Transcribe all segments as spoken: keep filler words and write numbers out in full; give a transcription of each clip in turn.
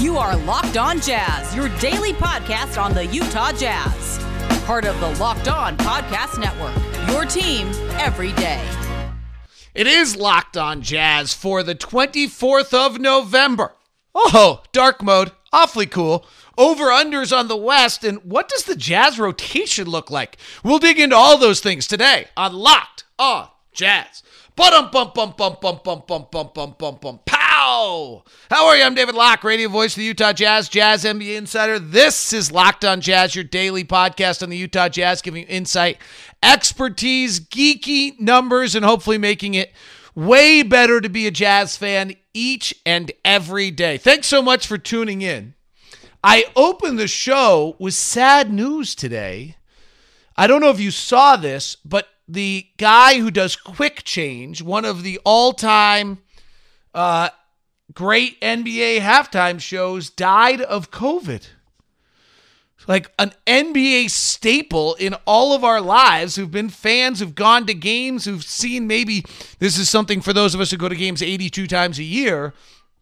You are Locked On Jazz, your daily podcast on the Utah Jazz. Part of the Locked On Podcast Network, your team every day. It is Locked On Jazz for the twenty-fourth of November. Oh, dark mode, awfully cool. Over-unders on the West, and what does the Jazz rotation look like? We'll dig into all those things today on Locked On Jazz. Bum bum bum bum bum bum bum bum bum bum bum pow! How are you? I'm David Locke, radio voice of the Utah Jazz, Jazz N B A insider. This is Locked On Jazz, your daily podcast on the Utah Jazz, giving you insight, expertise, geeky numbers, and hopefully making it way better to be a Jazz fan each and every day. Thanks so much for tuning in. I opened the show with sad news today. I don't know if you saw this, but the guy who does Quick Change, one of the all-time uh, great N B A halftime shows, died of COVID. Like an N B A staple in all of our lives, who've been fans, who've gone to games, who've seen, maybe this is something for those of us who go to games eighty-two times a year.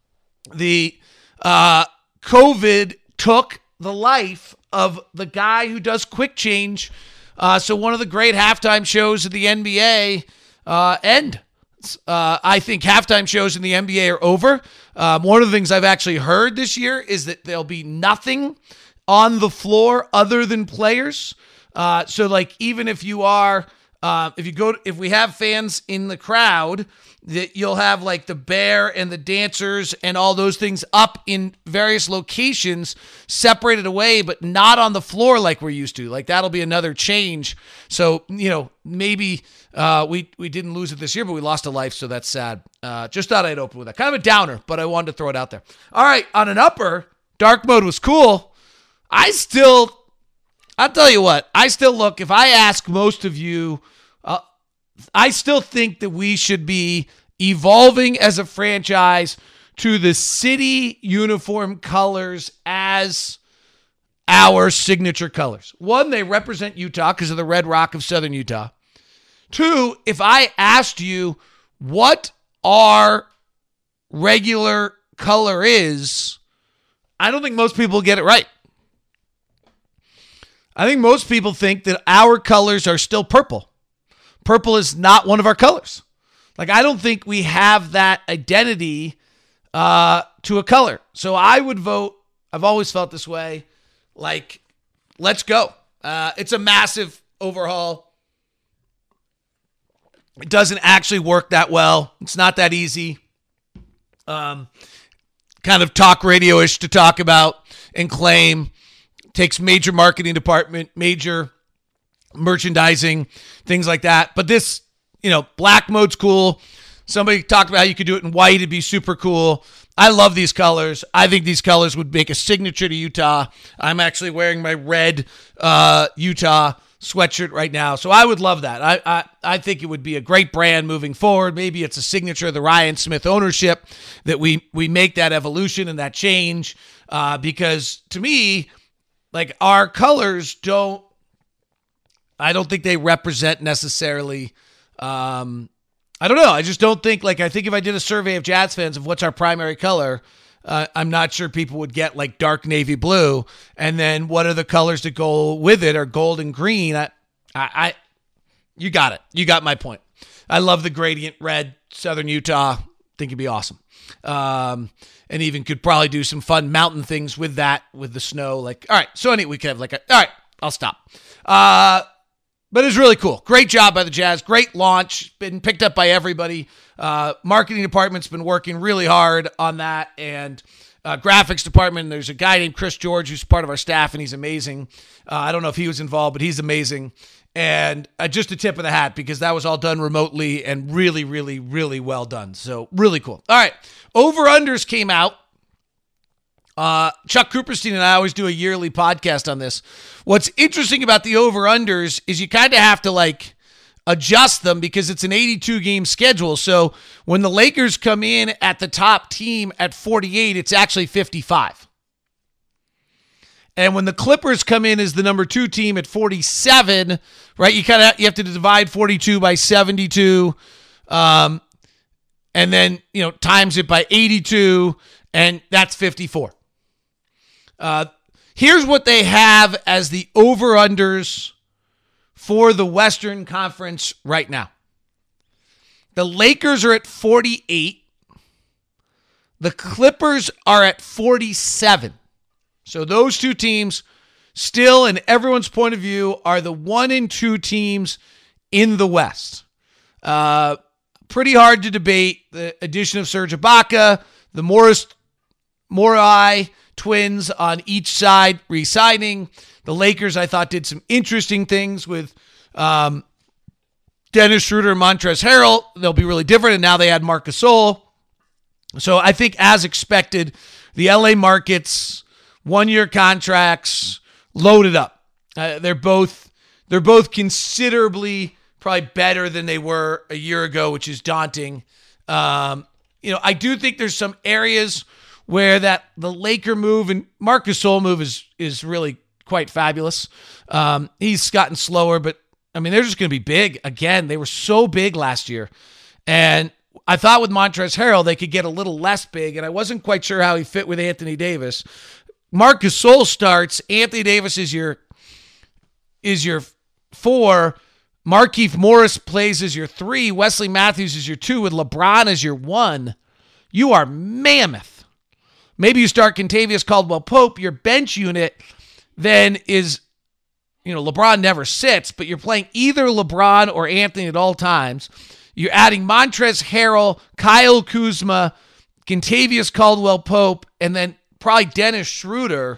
The uh, COVID took the life of the guy who does Quick Change. Uh, so one of the great halftime shows of the N B A uh, end. Uh, I think halftime shows in the N B A are over. Um, one of the things I've actually heard this year is that there'll be nothing on the floor other than players. Uh, so like even if you are, uh, if you go, if we have fans in the crowd, that you'll have like the bear and the dancers and all those things up in various locations, separated away, but not on the floor like we're used to. Like that'll be another change. So, you know, maybe uh, we, we didn't lose it this year, but we lost a life. So that's sad. Uh, just thought I'd open with that. Kind of a downer, but I wanted to throw it out there. All right. On an upper, dark mode was cool. I still, I'll tell you what, I still look, if I ask most of you, uh, I still think that we should be evolving as a franchise to the city uniform colors as our signature colors. One, they represent Utah because of the red rock of Southern Utah. Two, if I asked you what our regular color is, I don't think most people get it right. I think most people think that our colors are still purple. Purple is not one of our colors. Like, I don't think we have that identity uh, to a color. So I would vote, I've always felt this way, like, let's go. Uh, it's a massive overhaul. It doesn't actually work that well. It's not that easy. Um, kind of talk radio-ish to talk about and claim. Takes major marketing department, major merchandising, things like that. But this, you know, black mode's cool. Somebody talked about how you could do it in white. It'd be super cool. I love these colors. I think these colors would make a signature to Utah. I'm actually wearing my red uh, Utah sweatshirt right now. So I would love that. I, I I think it would be a great brand moving forward. Maybe it's a signature of the Ryan Smith ownership that we, we make that evolution and that change. Uh, because to me, like, our colors don't, I don't think they represent necessarily, um, I don't know. I just don't think, like, I think if I did a survey of Jazz fans of what's our primary color, uh, I'm not sure people would get, like, dark navy blue. And then what are the colors that go with it, or gold and green? I, I, I you got it. You got my point. I love the gradient red, Southern Utah. Think it'd be awesome. Um, and even could probably do some fun mountain things with that, with the snow. Like, all right, so any we could have like a, all right, I'll stop. Uh, but it's really cool. Great job by the Jazz. Great launch. Been picked up by everybody. Uh, marketing department's been working really hard on that, and uh, graphics department. There's a guy named Chris George who's part of our staff, and he's amazing. Uh, I don't know if he was involved, but he's amazing. And uh, just a tip of the hat, because that was all done remotely and really, really, really well done. So really cool. All right. Over-unders came out. Uh, Chuck Cooperstein and I always do a yearly podcast on this. What's interesting about the over-unders is you kind of have to like adjust them because it's an eighty-two game schedule. So when the Lakers come in at the top team at forty-eight, it's actually fifty-five. And when the Clippers come in as the number two team at forty-seven, right, you kind of you have to divide forty-two by seventy-two, um, and then, you know, times it by eighty-two, and that's fifty-four. Uh, here's what they have as the over-unders for the Western Conference right now. The Lakers are at forty-eight. The Clippers are at forty-seven. So those two teams still, in everyone's point of view, are the one and two teams in the West. Uh, pretty hard to debate the addition of Serge Ibaka, the Morris Morai twins on each side re-signing. The Lakers, I thought, did some interesting things with um, Dennis Schroeder and Montrezl Harrell. They'll be really different, and now they add Marc Gasol. So I think, as expected, the L A markets, one-year contracts, loaded up. Uh, they're both they're both considerably probably better than they were a year ago, which is daunting. Um, you know, I do think there's some areas where that the Laker move and Marc Gasol move is is really quite fabulous. Um, he's gotten slower, but I mean, they're just going to be big again. They were so big last year, and I thought with Montrezl Harrell they could get a little less big, and I wasn't quite sure how he fit with Anthony Davis. Marc Gasol starts. Anthony Davis is your is your four. Markieff Morris plays as your three. Wesley Matthews is your two, with LeBron as your one. You are mammoth. Maybe you start Kentavious Caldwell-Pope. Your bench unit then is, you know, LeBron never sits, but you're playing either LeBron or Anthony at all times. You're adding Montrezl Harrell, Kyle Kuzma, Kentavious Caldwell-Pope, and then probably Dennis Schroeder.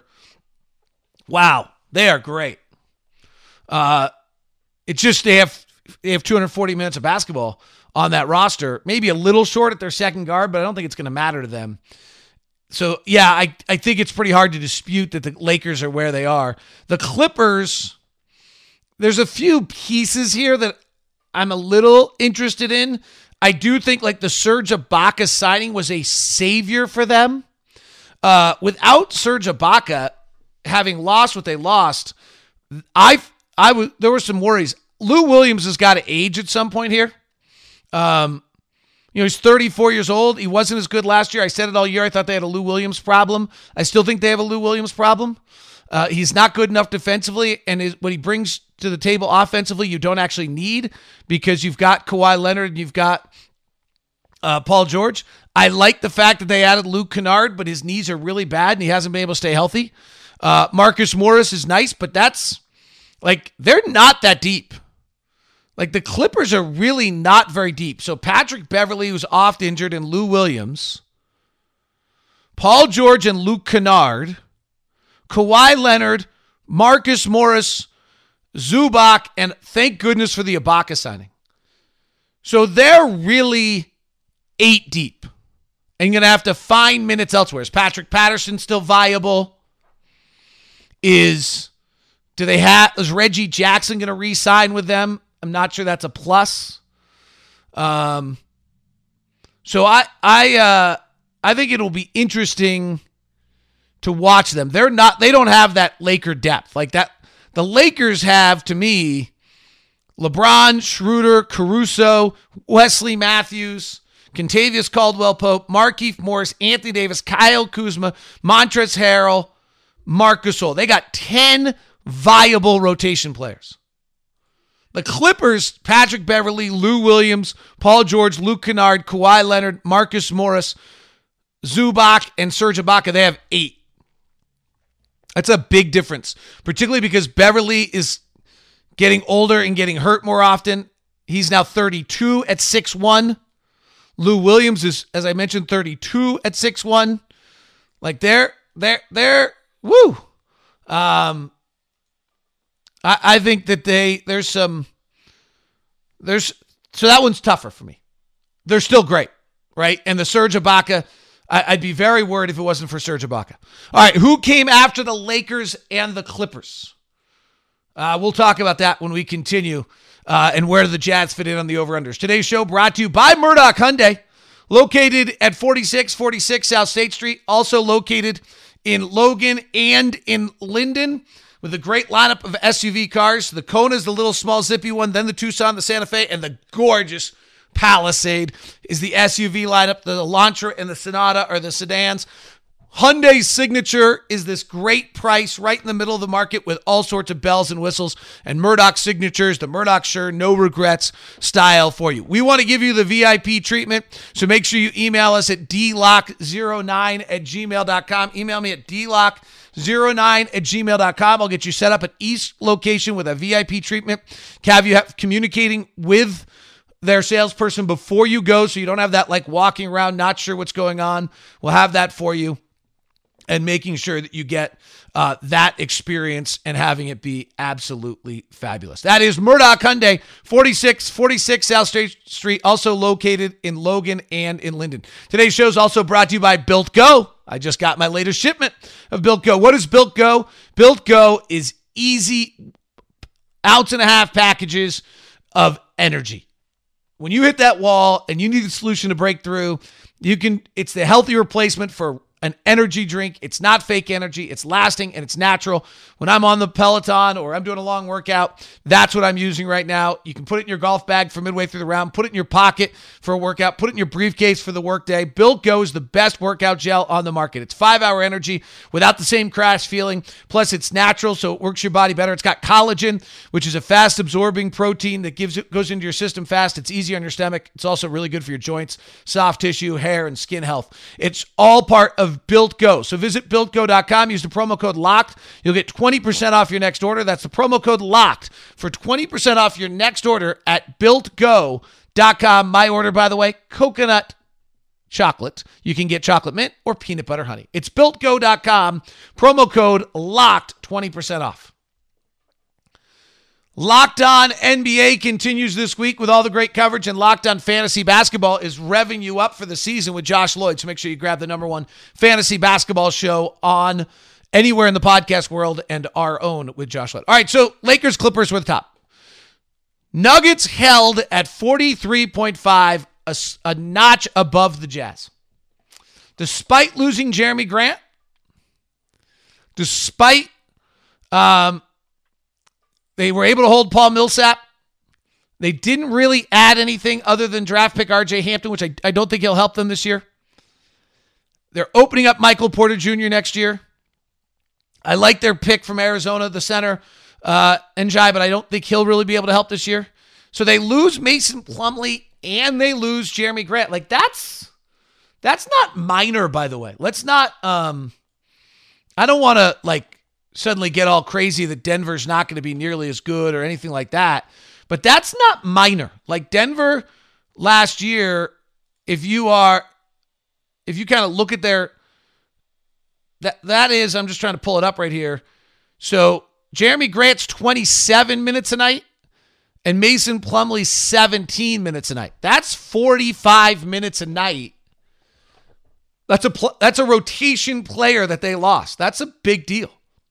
Wow, they are great. Uh, it's just they have they have two hundred forty minutes of basketball on that roster. Maybe a little short at their second guard, but I don't think it's going to matter to them. So, yeah, I, I think it's pretty hard to dispute that the Lakers are where they are. The Clippers, there's a few pieces here that I'm a little interested in. I do think like the Serge Ibaka signing was a savior for them. Uh, without Serge Ibaka having lost what they lost, I I was there were some worries. Lou Williams has got to age at some point here. Um, you know, he's thirty-four years old. He wasn't as good last year. I said it all year. I thought they had a Lou Williams problem. I still think they have a Lou Williams problem. Uh, he's not good enough defensively, and his, what he brings to the table offensively, you don't actually need, because you've got Kawhi Leonard and you've got uh, Paul George. I like the fact that they added Luke Kennard, but his knees are really bad and he hasn't been able to stay healthy. Uh, Marcus Morris is nice, but that's like, they're not that deep. Like, the Clippers are really not very deep. So Patrick Beverley, who's oft injured, and Lou Williams, Paul George and Luke Kennard, Kawhi Leonard, Marcus Morris, Zubac, and thank goodness for the Ibaka signing. So they're really eight deep. And you're going to have to find minutes elsewhere. Is Patrick Patterson still viable? Is do they have is Reggie Jackson going to re-sign with them? I'm not sure that's a plus. Um, so I I uh, I think it'll be interesting to watch them. They're not they don't have that Laker depth. Like that the Lakers have, to me, LeBron, Schroeder, Caruso, Wesley Matthews, Kentavious Caldwell-Pope, Markieff Morris, Anthony Davis, Kyle Kuzma, Montrezl Harrell, Marc Gasol. They got ten viable rotation players. The Clippers, Patrick Beverley, Lou Williams, Paul George, Luke Kennard, Kawhi Leonard, Marcus Morris, Zubac, and Serge Ibaka, they have eight. That's a big difference, particularly because Beverley is getting older and getting hurt more often. He's now thirty-two at six one. Lou Williams is, as I mentioned, thirty-two at six one. Like, they're, they're, they're, woo. Um, I, I think that they, there's some, there's, so that one's tougher for me. They're still great, right? And the Serge Ibaka, I, I'd be very worried if it wasn't for Serge Ibaka. All right, who came after the Lakers and the Clippers? Uh, we'll talk about that when we continue. Uh, and where do the Jazz fit in on the over-unders? Today's show brought to you by Murdoch Hyundai, located at forty-six forty-six South State Street, also located in Logan and in Linden, with a great lineup of S U V cars. The Kona is the little small zippy one, then the Tucson, the Santa Fe, and the gorgeous Palisade is the S U V lineup. The Elantra and the Sonata are the sedans. Hyundai's signature is this great price right in the middle of the market with all sorts of bells and whistles, and Murdoch signatures, the Murdoch Sure No Regrets style for you. We want to give you the V I P treatment, so make sure you email us at d lock zero nine at gmail dot com. Email me at d lock zero nine at gmail dot com. I'll get you set up at East location with a V I P treatment. Have you have communicating with their salesperson before you go, so you don't have that like walking around not sure what's going on. We'll have that for you, and making sure that you get uh, that experience and having it be absolutely fabulous. That is Murdoch Hyundai, forty-six forty-six South Street, also located in Logan and in Linden. Today's show is also brought to you by Built Go. I just got my latest shipment of Built Go. What is Built Go? Built Go is easy ounce and a half packages of energy. When you hit that wall and you need a solution to break through, you can. It's the healthy replacement for an energy drink. It's not fake energy. It's lasting and it's natural. When I'm on the Peloton or I'm doing a long workout, that's what I'm using right now. You can put it in your golf bag for midway through the round, put it in your pocket for a workout, put it in your briefcase for the workday. Built Go is the best workout gel on the market. It's five-hour energy without the same crash feeling. Plus, it's natural, so it works your body better. It's got collagen, which is a fast-absorbing protein that gives it goes into your system fast. It's easy on your stomach. It's also really good for your joints, soft tissue, hair, and skin health. It's all part of Built Go. So visit built go dot com. Use the promo code LOCKED. You'll get twenty percent off your next order. That's the promo code LOCKED for twenty percent off your next order at built go dot com. My order, by the way, coconut chocolate. You can get chocolate mint or peanut butter honey. It's built go dot com. Promo code LOCKED, twenty percent off. Locked On N B A continues this week with all the great coverage, and Locked On Fantasy Basketball is revving you up for the season with Josh Lloyd. So make sure you grab the number one fantasy basketball show on anywhere in the podcast world and our own with Josh Lloyd. All right, so Lakers Clippers were the top. Nuggets held at forty-three point five, a, a notch above the Jazz. Despite losing Jeremy Grant, despite um. They were able to hold Paul Millsap. They didn't really add anything other than draft pick R J Hampton, which I, I don't think he'll help them this year. They're opening up Michael Porter Junior next year. I like their pick from Arizona, the center, uh, Njai, but I don't think he'll really be able to help this year. So they lose Mason Plumlee and they lose Jeremy Grant. Like that's that's not minor, by the way. Let's not. Um, I don't want to like. suddenly get all crazy that Denver's not going to be nearly as good or anything like that. But that's not minor. Like Denver last year, if you are, if you kind of look at their, that that is, I'm just trying to pull it up right here. So Jeremy Grant's twenty-seven minutes a night and Mason Plumlee's seventeen minutes a night. That's forty-five minutes a night. That's a, pl- that's a rotation player that they lost. That's a big deal.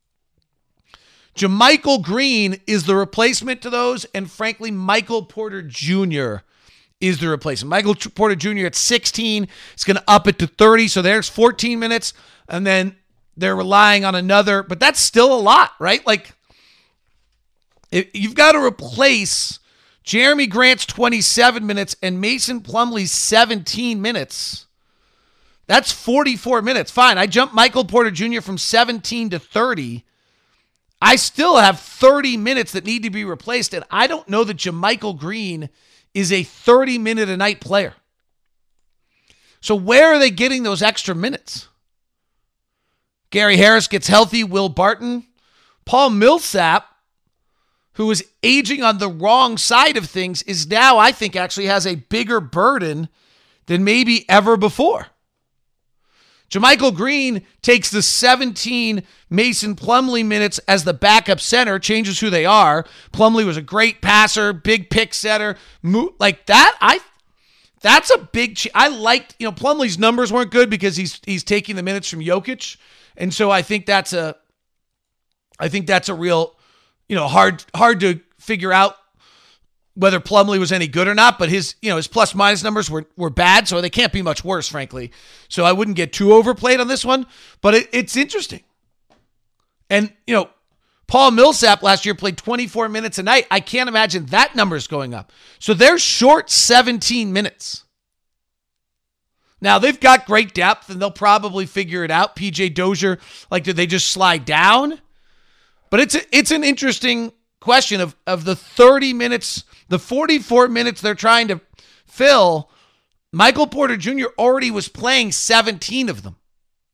JaMychal Green is the replacement to those, and frankly, Michael Porter Junior is the replacement. Michael Porter Junior at sixteen is going to up it to thirty, so there's fourteen minutes, and then they're relying on another, but that's still a lot, right? Like, if you've got to replace Jeremy Grant's twenty-seven minutes and Mason Plumlee's seventeen minutes. That's forty-four minutes. Fine, I jumped Michael Porter Junior from seventeen to thirty. I still have thirty minutes that need to be replaced, and I don't know that JaMychal Green is a thirty-minute-a-night player. So where are they getting those extra minutes? Gary Harris gets healthy. Will Barton. Paul Millsap, who is aging on the wrong side of things, is now, I think, actually has a bigger burden than maybe ever before. JaMychal Green takes the seventeen Mason Plumlee minutes as the backup center, changes who they are. Plumlee was a great passer, big pick setter. Like that, I that's a big ch- I liked, you know, Plumlee's numbers weren't good because he's he's taking the minutes from Jokic. And so I think that's a I think that's a real, you know, hard hard to figure out whether Plumlee was any good or not, but his, you know, his plus minus numbers were, were bad, so they can't be much worse, frankly. So I wouldn't get too overplayed on this one, but it, it's interesting. And, you know, Paul Millsap last year played twenty-four minutes a night. I can't imagine that number is going up. So they're short seventeen minutes. Now, they've got great depth, and they'll probably figure it out. P J Dozier, like, did they just slide down? But it's a, it's an interesting question of, of the thirty minutes, the forty-four minutes they're trying to fill. Michael Porter Junior already was playing seventeen of them.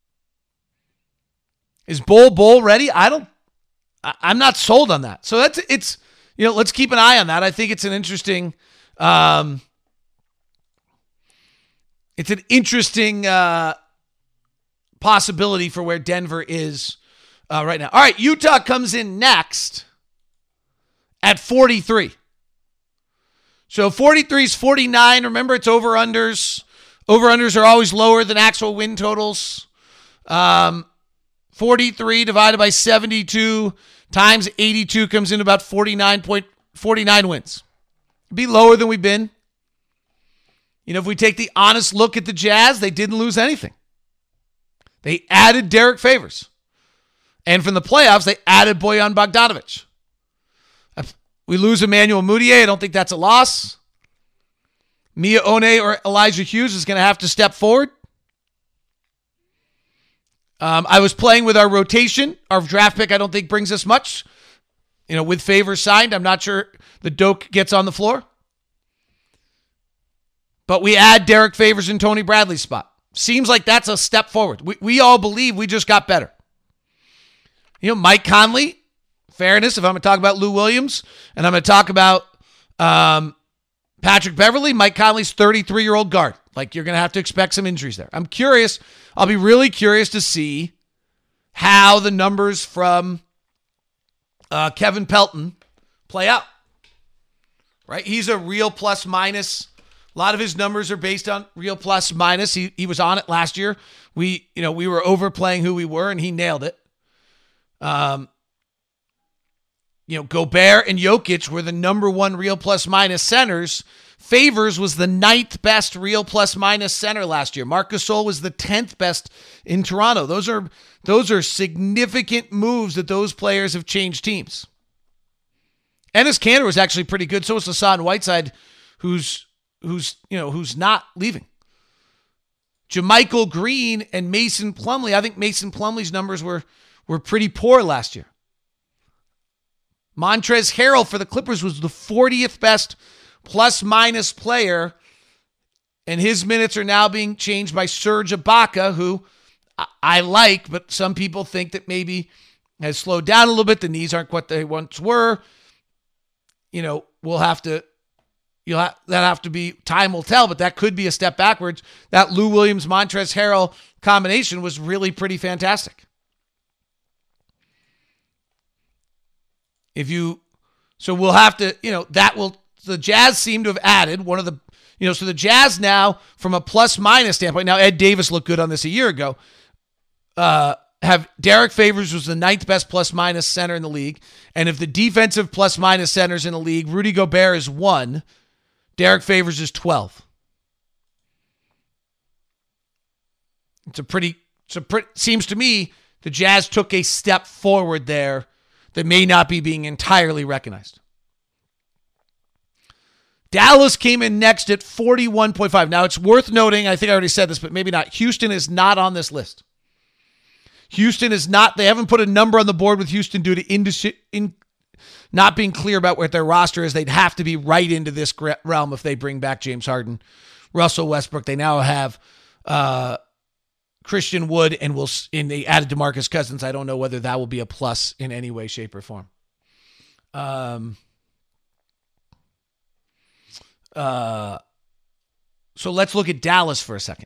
Is Bol Bol ready? I don't, I, I'm not sold on that. So that's, it's, you know, let's keep an eye on that. I think it's an interesting, um, it's an interesting uh, possibility for where Denver is uh, right now. All right, Utah comes in next at forty-three. So forty-three is forty-nine. Remember, it's over-unders. Over-unders are always lower than actual win totals. Um, forty-three divided by seventy-two times eighty-two comes in about forty-nine point four nine wins. It'd be lower than we've been. You know, if we take the honest look at the Jazz, they didn't lose anything. They added Derek Favors. And from the playoffs, they added Bojan Bogdanovic. If we lose Emmanuel Mudiay, I don't think that's a loss. Mia One or Elijah Hughes is going to have to step forward. Um, I was playing with our rotation. Our draft pick, I don't think, brings us much. You know, with Favors signed, I'm not sure the Doak gets on the floor. But we add Derek Favors in Tony Bradley's spot. Seems like that's a step forward. We we all believe we just got better. You know, Mike Conley, fairness, if I'm going to talk about Lou Williams, and I'm going to talk about um, Patrick Beverley, Mike Conley's thirty-three-year-old guard. Like, you're going to have to expect some injuries there. I'm curious. I'll be really curious to see how the numbers from uh, Kevin Pelton play out. Right? He's a real plus minus. A lot of his numbers are based on real plus minus. He he was on it last year. We, you know, we were overplaying who we were, and he nailed it. Um, you know, Gobert and Jokic were the number one real plus minus centers. Favors was the ninth best real plus minus center last year. Marc Gasol was the tenth best in Toronto. Those are those are significant moves that those players have changed teams. Enes Kanter was actually pretty good. So was Hassan Whiteside, who's who's you know who's not leaving. JaMychal Green and Mason Plumlee. I think Mason Plumlee's numbers were were pretty poor last year. Montrezl Harrell for the Clippers was the fortieth best plus minus player, and his minutes are now being changed by Serge Ibaka, who I, I like, but some people think that maybe has slowed down a little bit. The knees aren't what they once were. You know, we'll have to, you'll have, that have to be, time will tell, but that could be a step backwards. That Lou Williams, Montrezl Harrell combination was really pretty fantastic. If you, so we'll have to, you know, that will, the Jazz seem to have added one of the, you know, so the Jazz now, from a plus minus standpoint, now Ed Davis looked good on this a year ago, uh, have Derek Favors was the ninth best plus minus center in the league. And if the defensive plus minus centers in the league, Rudy Gobert is one, Derek Favors is twelve. It's a pretty, it's a pretty, seems to me the Jazz took a step forward there that may not be being entirely recognized. Dallas came in next at forty-one point five. Now, it's worth noting, I think I already said this, but maybe not. Houston is not on this list. Houston is not, they haven't put a number on the board with Houston due to indeci- in, not being clear about what their roster is. They'd have to be right into this realm if they bring back James Harden, Russell Westbrook. They now have uh, Christian Wood, and will and they added DeMarcus Cousins. I don't know whether that will be a plus in any way, shape, or form. Um. Uh. So let's look at Dallas for a second.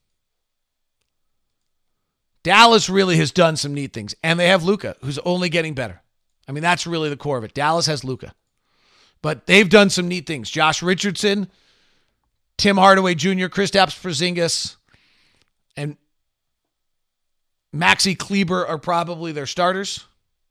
Dallas really has done some neat things, and they have Luka, who's only getting better. I mean, that's really the core of it. Dallas has Luka, but they've done some neat things. Josh Richardson, Tim Hardaway Junior, Kristaps Porzingis, and Maxi Kleber are probably their starters,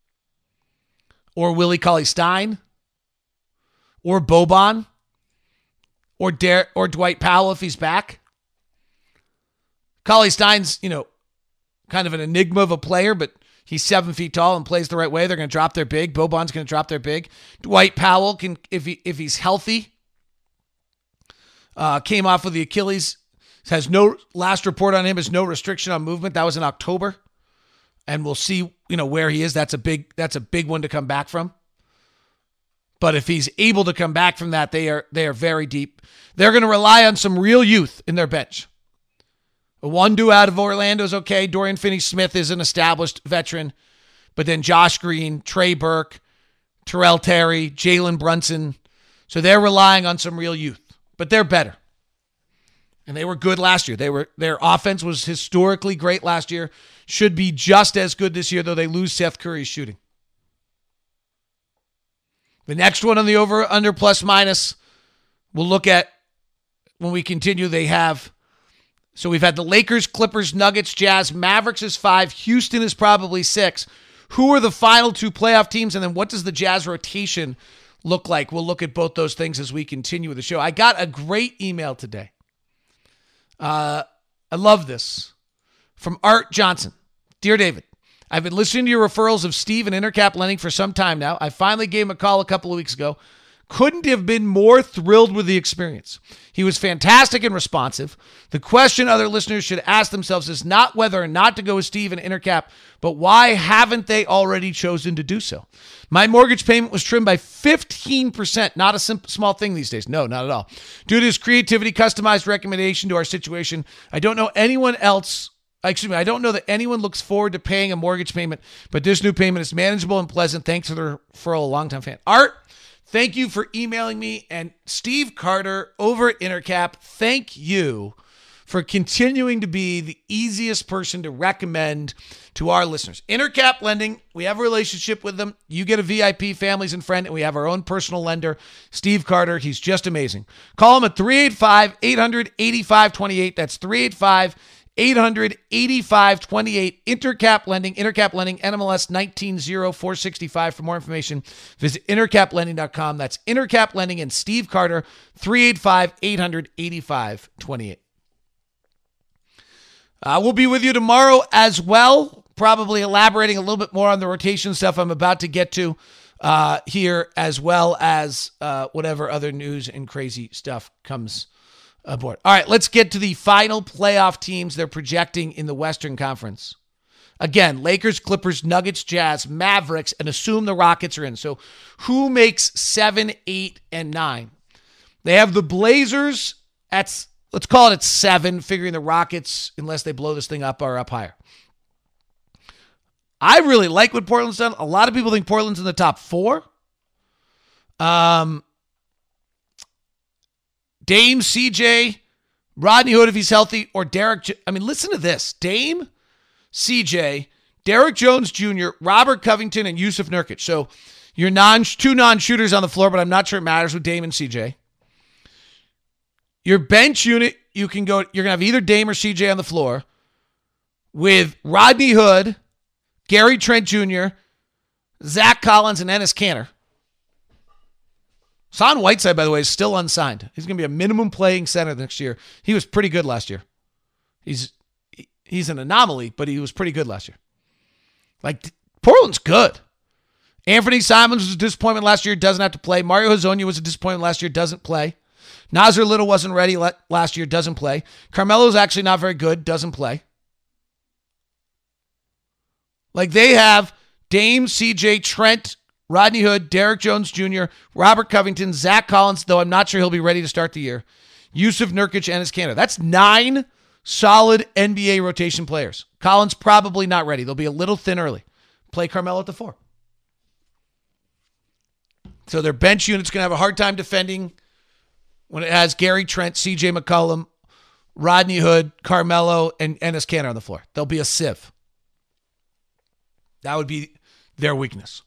or Willie Cauley-Stein, or Boban, or Dar- or Dwight Powell if he's back. Cauley-Stein's, you know, kind of an enigma of a player, but he's seven feet tall and plays the right way. They're going to drop their big. Boban's going to drop their big. Dwight Powell can, if he if he's healthy, uh, came off with the Achilles Has no last report on him is no restriction on movement. That was in October. And we'll see, you know, where he is. That's a big that's a big one to come back from. But if he's able to come back from that, they are they are very deep. They're going to rely on some real youth in their bench. Wondu out of Orlando is okay. Dorian Finney-Smith is an established veteran. But then Josh Green, Trey Burke, Terrell Terry, Jalen Brunson. So they're relying on some real youth. But they're better. And they were good last year. They were their offense was historically great last year. Should be just as good this year, though they lose Seth Curry's shooting. The next one on the over, under, plus, minus, we'll look at when we continue. They have, so we've had the Lakers, Clippers, Nuggets, Jazz. Mavericks is five. Houston is probably six. Who are the final two playoff teams? And then what does the Jazz rotation look like? We'll look at both those things as we continue with the show. I got a great email today. Uh, I love this. From Art Johnson. Dear David, I've been listening to your referrals of Steve and Intercap Lending for some time now. I finally gave him a call a couple of weeks ago. Couldn't have been more thrilled with the experience. He was fantastic and responsive. The question other listeners should ask themselves is not whether or not to go with Steve and Intercap, but why haven't they already chosen to do so? My mortgage payment was trimmed by fifteen percent. Not a simple, small thing these days. No, not at all. Due to his creativity, customized recommendation to our situation, I don't know anyone else Excuse me, I don't know that anyone looks forward to paying a mortgage payment, but this new payment is manageable and pleasant. Thanks for the referral, a longtime fan. Art, thank you for emailing me. And Steve Carter over at Intercap, thank you for continuing to be the easiest person to recommend to our listeners. Intercap Lending, we have a relationship with them. You get a V I P, families and friend, and we have our own personal lender, Steve Carter. He's just amazing. Call him at three eight five, eight hundred, eighty-five twenty-eight. That's three eight five, eight hundred, eighty-five twenty-eight. Intercap Lending, Intercap Lending, N M L S nineteen oh four sixty-five. For more information, visit intercap lending dot com. That's Intercap Lending and Steve Carter, three eight five, eight hundred, eighty-five twenty-eight. Uh, we'll be with you tomorrow as well, probably elaborating a little bit more on the rotation stuff I'm about to get to uh, here, as well as uh, whatever other news and crazy stuff comes aboard. All right, let's get to the final playoff teams they're projecting in the Western Conference. Again, Lakers, Clippers, Nuggets, Jazz, Mavericks, and assume the Rockets are in. So who makes seven, eight, and nine? They have the Blazers at, let's call it at seven, figuring the Rockets, unless they blow this thing up, are up higher. I really like what Portland's done. A lot of people think Portland's in the top four. Um... Dame, C J, Rodney Hood if he's healthy, or Derek. J- I mean, listen to this. Dame, C J, Derek Jones Junior, Robert Covington, and Yusuf Nurkic. So you're non two non-shooters on the floor, but I'm not sure it matters with Dame and C J. Your bench unit, you can go. You're gonna have either Dame or C J on the floor with Rodney Hood, Gary Trent Junior, Zach Collins, and Enes Kanter. Hassan Whiteside, by the way, is still unsigned. He's going to be a minimum playing center next year. He was pretty good last year. He's he's an anomaly, but he was pretty good last year. Like, Portland's good. Anthony Simons was a disappointment last year, doesn't have to play. Mario Hezonja was a disappointment last year, doesn't play. Nasir Little wasn't ready last year, doesn't play. Carmelo's actually not very good, doesn't play. Like, they have Dame, C J, Trent, Rodney Hood, Derek Jones Junior, Robert Covington, Zach Collins, though I'm not sure he'll be ready to start the year, Yusuf Nurkic, and Enes Kanter. That's nine solid N B A rotation players. Collins probably not ready. They'll be a little thin early. Play Carmelo at the four. So their bench unit's going to have a hard time defending when it has Gary Trent, C J McCollum, Rodney Hood, Carmelo, and Enes Kanter on the floor. They'll be a sieve. That would be their weakness.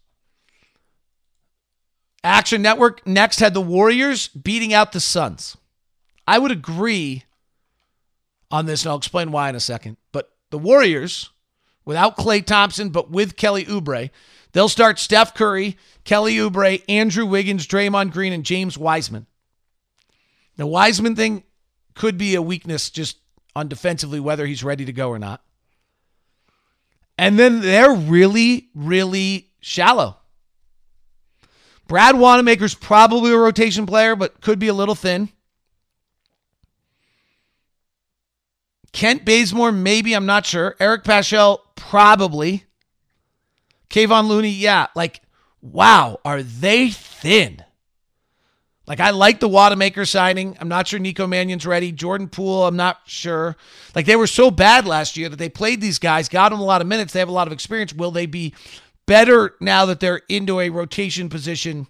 Action Network next had the Warriors beating out the Suns. I would agree on this, and I'll explain why in a second. But the Warriors, without Klay Thompson, but with Kelly Oubre, they'll start Steph Curry, Kelly Oubre, Andrew Wiggins, Draymond Green, and James Wiseman. The Wiseman thing could be a weakness just on defensively, whether he's ready to go or not. And then they're really, really shallow. Brad Wanamaker's probably a rotation player, but could be a little thin. Kent Bazemore, maybe. I'm not sure. Eric Paschal, probably. Kayvon Looney, yeah. Like, wow, are they thin? Like, I like the Wanamaker signing. I'm not sure Nico Mannion's ready. Jordan Poole, I'm not sure. Like, they were so bad last year that they played these guys, got them a lot of minutes. They have a lot of experience. Will they be better now that they're into a rotation position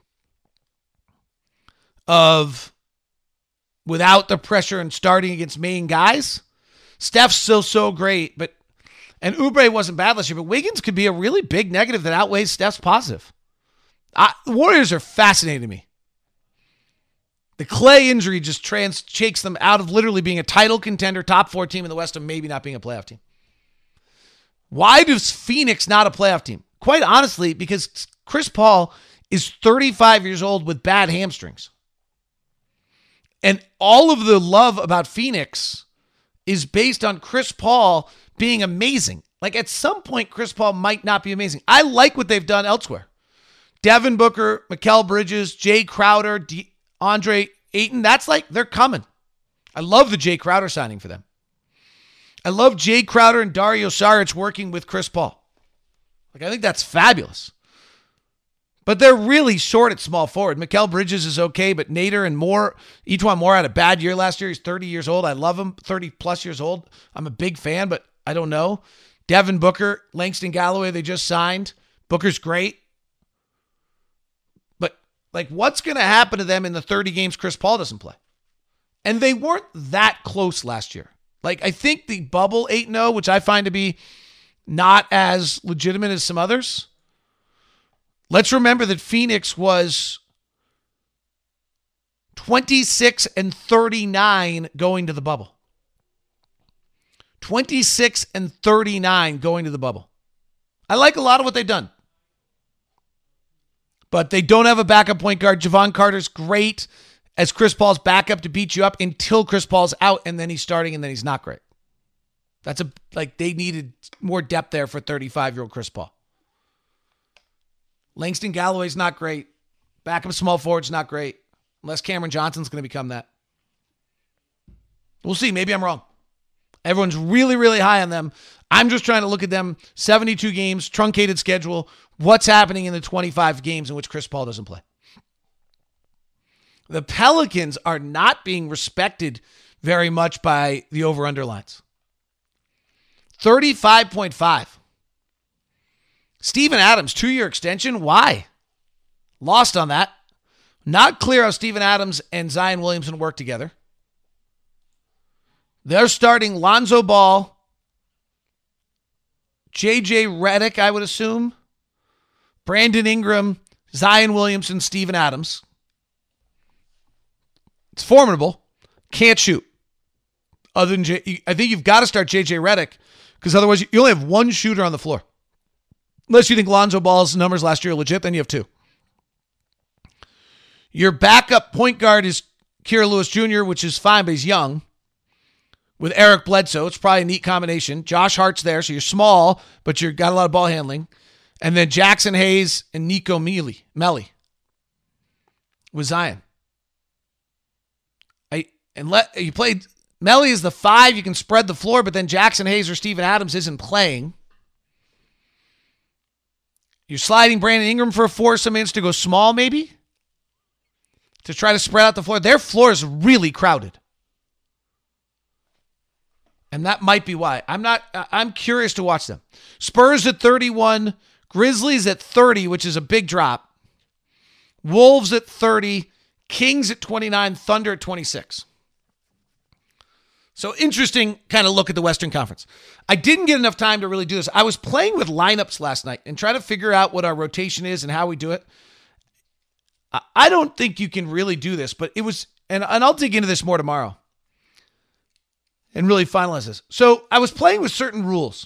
of without the pressure and starting against main guys? Steph's still so great, but and Oubre wasn't bad last year, but Wiggins could be a really big negative that outweighs Steph's positive. I, the Warriors are fascinating to me. The Clay injury just trans shakes them out of literally being a title contender, top four team in the West, and maybe not being a playoff team. Why does Phoenix not a playoff team? Quite honestly, because Chris Paul is thirty-five years old with bad hamstrings. And all of the love about Phoenix is based on Chris Paul being amazing. Like, at some point, Chris Paul might not be amazing. I like what they've done elsewhere. Devin Booker, Mikal Bridges, Jay Crowder, De- Andre Ayton, that's like, they're coming. I love the Jay Crowder signing for them. I love Jay Crowder and Dario Saric working with Chris Paul. Like, I think that's fabulous. But they're really short at small forward. Mikal Bridges is okay, but Nader and Moore, Etuan Moore had a bad year last year. He's thirty years old. I love him, thirty plus years old. I'm a big fan, but I don't know. Devin Booker, Langston Galloway, they just signed. Booker's great. But, like, what's going to happen to them in the thirty games Chris Paul doesn't play? And they weren't that close last year. Like, I think the bubble eight and oh, which I find to be not as legitimate as some others. Let's remember that Phoenix was twenty-six and thirty-nine going to the bubble. twenty-six and thirty-nine going to the bubble. I like a lot of what they've done. But they don't have a backup point guard. Javon Carter's great as Chris Paul's backup to beat you up until Chris Paul's out and then he's starting and then he's not great. That's a like they needed more depth there for thirty-five-year-old Chris Paul. Langston Galloway's not great. Backup small forward's not great. Unless Cameron Johnson's going to become that. We'll see. Maybe I'm wrong. Everyone's really, really high on them. I'm just trying to look at them. seventy-two games, truncated schedule. What's happening in the twenty-five games in which Chris Paul doesn't play? The Pelicans are not being respected very much by the over-under lines. thirty-five point five. Steven Adams, two-year extension. Why? Lost on that. Not clear how Steven Adams and Zion Williamson work together. They're starting Lonzo Ball, J J Redick, I would assume, Brandon Ingram, Zion Williamson, Steven Adams. It's formidable. Can't shoot. Other than J- I think you've got to start J J Redick because otherwise you only have one shooter on the floor. Unless you think Lonzo Ball's numbers last year are legit, then you have two. Your backup point guard is Kira Lewis Junior, which is fine, but he's young. With Eric Bledsoe, it's probably a neat combination. Josh Hart's there, so you're small, but you've got a lot of ball handling. And then Jackson Hayes and Nico Mealy, Melly with Zion. I and let you played Melly is the five. You can spread the floor, but then Jackson Hayes or Steven Adams isn't playing. You're sliding Brandon Ingram for a four some minutes to go small, maybe to try to spread out the floor. Their floor is really crowded. And that might be why. I'm not, I'm curious to watch them. Spurs at thirty-one, Grizzlies at thirty, which is a big drop. Wolves at thirty, Kings at twenty-nine, Thunder at twenty-six. So interesting kind of look at the Western Conference. I didn't get enough time to really do this. I was playing with lineups last night and trying to figure out what our rotation is and how we do it. I don't think you can really do this, but it was, and, and I'll dig into this more tomorrow and really finalize this. So I was playing with certain rules.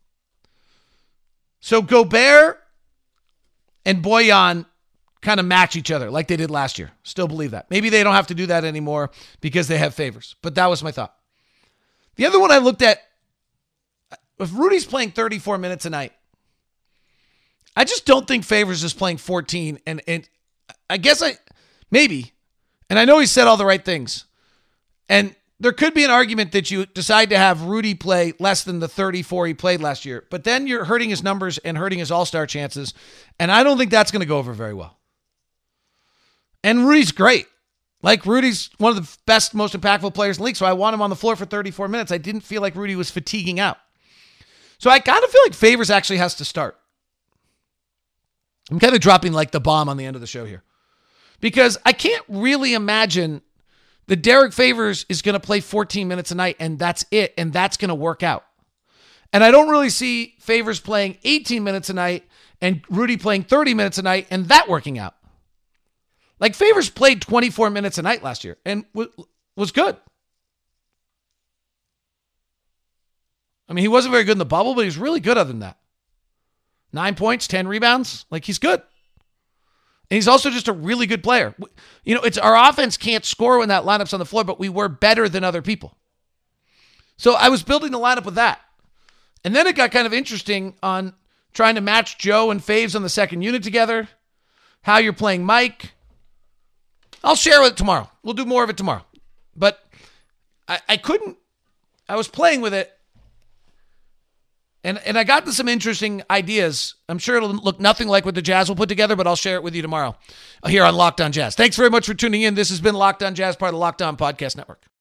So Gobert and Bojan kind of match each other like they did last year. Still believe that. Maybe they don't have to do that anymore because they have favors, but that was my thought. The other one I looked at, if Rudy's playing thirty-four minutes a night, I just don't think Favors is playing fourteen. And, and I guess I, maybe, and I know he said all the right things. And there could be an argument that you decide to have Rudy play less than the thirty-four he played last year, but then you're hurting his numbers and hurting his all-star chances, and I don't think that's going to go over very well. And Rudy's great. Like, Rudy's one of the best, most impactful players in the league, so I want him on the floor for thirty-four minutes. I didn't feel like Rudy was fatiguing out. So I kind of feel like Favors actually has to start. I'm kind of dropping like the bomb on the end of the show here. Because I can't really imagine that Derek Favors is going to play fourteen minutes a night and that's it, and that's going to work out. And I don't really see Favors playing eighteen minutes a night and Rudy playing thirty minutes a night and that working out. Like, Favors played twenty-four minutes a night last year and w- was good. I mean, he wasn't very good in the bubble, but he was really good other than that. Nine points, ten rebounds. Like, he's good. And he's also just a really good player. You know, it's our offense can't score when that lineup's on the floor, but we were better than other people. So I was building the lineup with that. And then it got kind of interesting on trying to match Joe and Faves on the second unit together, how you're playing Mike. I'll share it tomorrow. We'll do more of it tomorrow. But I, I couldn't, I was playing with it. And and I got to some interesting ideas. I'm sure it'll look nothing like what the Jazz will put together, but I'll share it with you tomorrow here on Locked On Jazz. Thanks very much for tuning in. This has been Locked On Jazz, part of the Locked On Podcast Network.